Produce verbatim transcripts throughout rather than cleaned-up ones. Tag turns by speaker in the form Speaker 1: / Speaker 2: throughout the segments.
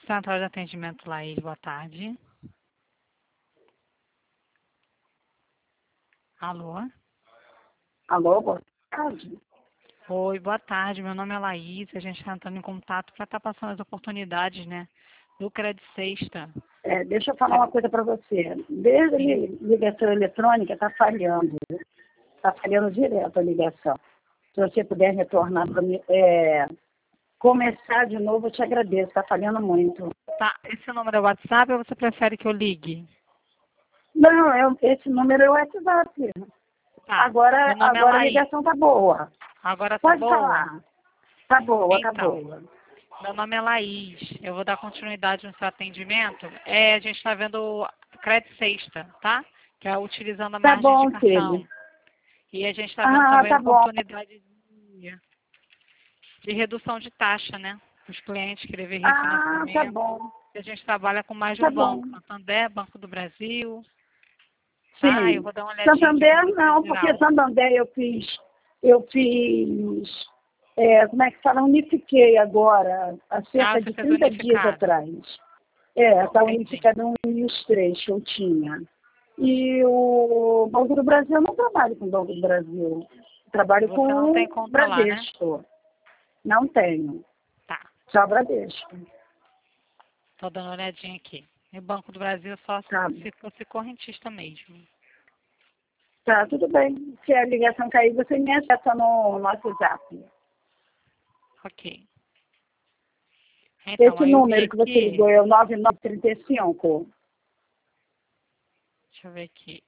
Speaker 1: Central de atendimento Laís, boa tarde. Alô?
Speaker 2: Alô, boa tarde.
Speaker 1: Oi, boa tarde. Meu nome é Laís. A gente está entrando em contato para estar passando as oportunidades, né? Do Crédito Sexta.
Speaker 2: É, deixa eu falar uma coisa para você. Desde a li- ligação eletrônica está falhando. Está falhando direto a ligação. Se você puder retornar para mim, é, começar de novo, eu te agradeço. Está falhando muito.
Speaker 1: Tá, esse número é WhatsApp ou você prefere que eu ligue?
Speaker 2: Não, eu- esse número é o WhatsApp.
Speaker 1: Tá,
Speaker 2: Agora,
Speaker 1: meu nome é
Speaker 2: agora a
Speaker 1: Laís.
Speaker 2: ligação está boa.
Speaker 1: Agora tá
Speaker 2: Pode
Speaker 1: boa?
Speaker 2: falar. Está boa, está
Speaker 1: Então,
Speaker 2: boa.
Speaker 1: meu nome é Laís. Eu vou dar continuidade no seu atendimento. É, a gente está vendo o Crédito Sexta, tá? Que é utilizando a
Speaker 2: Tá
Speaker 1: margem de
Speaker 2: bom, filho.
Speaker 1: cartão. E a gente está vendo
Speaker 2: Ah,
Speaker 1: também a
Speaker 2: tá bom.
Speaker 1: oportunidade de, de redução de taxa, né? Os clientes que devem
Speaker 2: Ah, tá
Speaker 1: refinanciamento.
Speaker 2: bom.
Speaker 1: A gente trabalha com mais de
Speaker 2: Tá
Speaker 1: um
Speaker 2: bom.
Speaker 1: banco. Santander, Banco do Brasil. Tá, eu
Speaker 2: Sim.
Speaker 1: vou dar uma olhadinha aqui
Speaker 2: Santander
Speaker 1: para você
Speaker 2: não, porque
Speaker 1: geral.
Speaker 2: Santander eu fiz, eu fiz, é, como é que fala, unifiquei agora, há
Speaker 1: Ah,
Speaker 2: cerca
Speaker 1: você
Speaker 2: de
Speaker 1: fez
Speaker 2: trinta dias
Speaker 1: unificado.
Speaker 2: atrás. É, está
Speaker 1: Entendi.
Speaker 2: unificado um e os três que eu tinha. E o Banco do Brasil, eu não trabalho com o Banco do Brasil. Trabalho
Speaker 1: Você
Speaker 2: com
Speaker 1: não tem
Speaker 2: o
Speaker 1: conta lá, né?
Speaker 2: Bradesco. Não tenho.
Speaker 1: Tá.
Speaker 2: Só Bradesco.
Speaker 1: Tô dando uma olhadinha aqui. E o Banco do Brasil só
Speaker 2: Tá,
Speaker 1: se fosse correntista mesmo.
Speaker 2: tá, tudo bem. Se a ligação cair, você me acessa no, no WhatsApp.
Speaker 1: Ok. Então,
Speaker 2: Esse
Speaker 1: aí eu vi
Speaker 2: número que você
Speaker 1: aqui.
Speaker 2: ligou é o nove nove três cinco.
Speaker 1: Deixa eu ver aqui.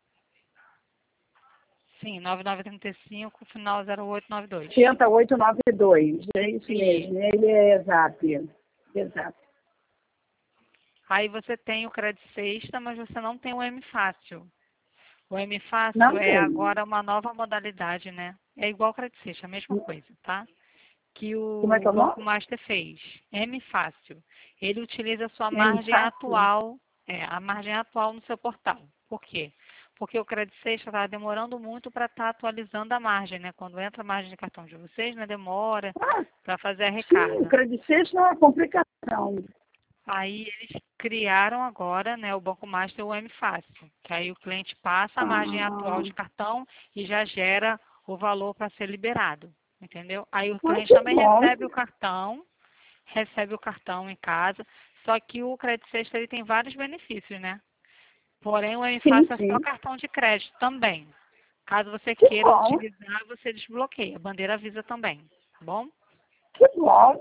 Speaker 1: Sim, nove nove três cinco, final zero oito nove dois.
Speaker 2: oito oito nove dois. É isso
Speaker 1: E
Speaker 2: mesmo. Ele é exato. Exato.
Speaker 1: aí você tem o Crédito Sexta, mas você não tem o M Fácil. O M Fácil
Speaker 2: Não
Speaker 1: é
Speaker 2: tem.
Speaker 1: agora uma nova modalidade, né? É igual ao Crédito Sexta, a mesma coisa, tá? Que
Speaker 2: Como é que
Speaker 1: o
Speaker 2: é o nome?
Speaker 1: Banco Master fez. M Fácil. Ele utiliza a sua
Speaker 2: É
Speaker 1: margem
Speaker 2: fácil.
Speaker 1: atual, é, a margem atual no seu portal. Por quê? Porque o Crédito Sexta está demorando muito para estar atualizando a margem, né? Quando entra a margem de cartão de vocês, né? Demora
Speaker 2: Ah,
Speaker 1: para fazer a
Speaker 2: sim, o
Speaker 1: recarga.
Speaker 2: Credit Suisse não é complicação.
Speaker 1: Aí eles criaram agora, né, o Banco Master o M Fácil, que aí o cliente passa a margem atual
Speaker 2: Ah,
Speaker 1: de cartão e já gera o valor para ser liberado, entendeu? Aí o
Speaker 2: ah,
Speaker 1: cliente
Speaker 2: que
Speaker 1: também
Speaker 2: bom.
Speaker 1: recebe o cartão, recebe o cartão em casa, só que o Crédito Sexta ele tem vários benefícios, né? Porém o M
Speaker 2: Sim,
Speaker 1: Fácil é só
Speaker 2: sim.
Speaker 1: cartão de crédito também. Caso você
Speaker 2: Que
Speaker 1: queira
Speaker 2: bom.
Speaker 1: utilizar, você desbloqueia. A bandeira avisa também, tá bom?
Speaker 2: Que bom.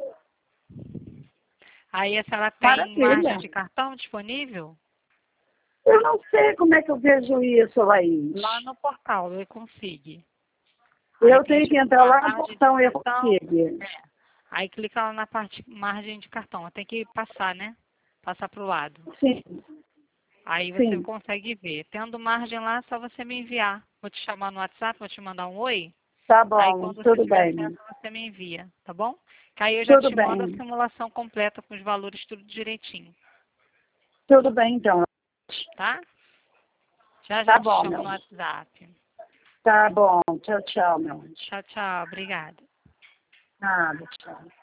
Speaker 1: Aí a senhora tem margem
Speaker 2: Maravilha.
Speaker 1: de cartão disponível?
Speaker 2: Eu não sei como é que eu vejo isso, Laís.
Speaker 1: Lá no portal, eu consigo. Aí
Speaker 2: Eu
Speaker 1: tem
Speaker 2: tenho que
Speaker 1: tipo
Speaker 2: entrar
Speaker 1: a
Speaker 2: lá no
Speaker 1: margem de
Speaker 2: portão e eu
Speaker 1: cartão.
Speaker 2: consigo.
Speaker 1: É. Aí clica lá na parte margem de cartão. Tem que passar, né? Passar para o lado.
Speaker 2: Sim,
Speaker 1: Aí você
Speaker 2: sim.
Speaker 1: consegue ver. Tendo margem lá, é só você me enviar. Vou te chamar no WhatsApp, vou te mandar um oi.
Speaker 2: Tá
Speaker 1: Aí
Speaker 2: bom,
Speaker 1: quando você
Speaker 2: tudo
Speaker 1: tiver
Speaker 2: bem.
Speaker 1: acesso, você me envia, tá bom? Que aí eu já
Speaker 2: Tudo
Speaker 1: te mando a
Speaker 2: bem.
Speaker 1: simulação completa com os valores tudo direitinho,
Speaker 2: Tudo bem, então.
Speaker 1: tá? Já já
Speaker 2: Tá
Speaker 1: te
Speaker 2: bom,
Speaker 1: chamo
Speaker 2: meu.
Speaker 1: no WhatsApp.
Speaker 2: Tá bom. Tchau, tchau, meu.
Speaker 1: Tchau, tchau. Obrigada.
Speaker 2: Nada, tchau.